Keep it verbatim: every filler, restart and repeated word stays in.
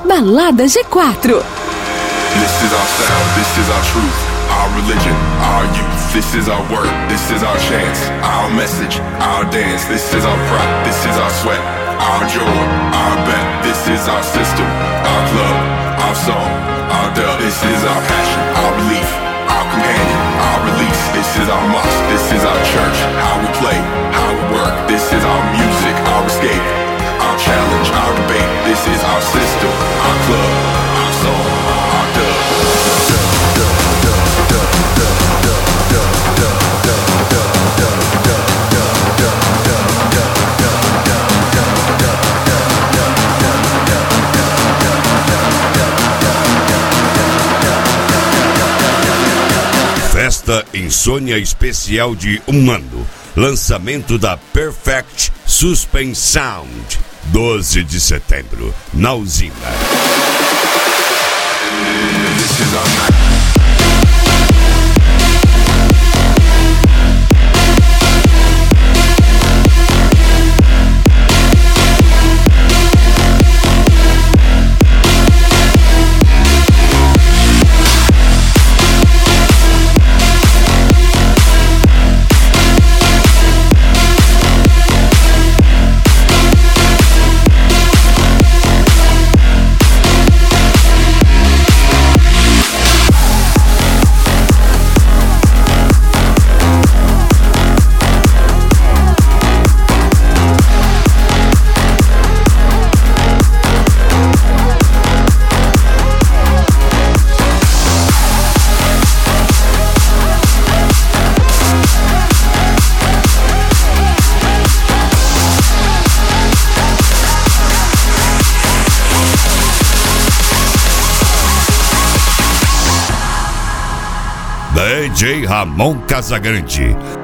Balada G quatro. This is our sound, this is our truth, our religion, our youth. This is our work, this is our chance, our message, our dance. This is our pride, this is our sweat, our joy, our bet. This is our system, our club, our song, our dub. This is our passion, our belief, our companion, our release. This is our mosque, this is our church, how we play, how we work. This is our music, our escape, our challenge, our debate. This is our system, our club, our song, our dub. Festa Insônia Especial de um ano. Lançamento da Perfect Suspense Sound. doze de setembro, na Usina. This is our night. D J Ramon Casagrande,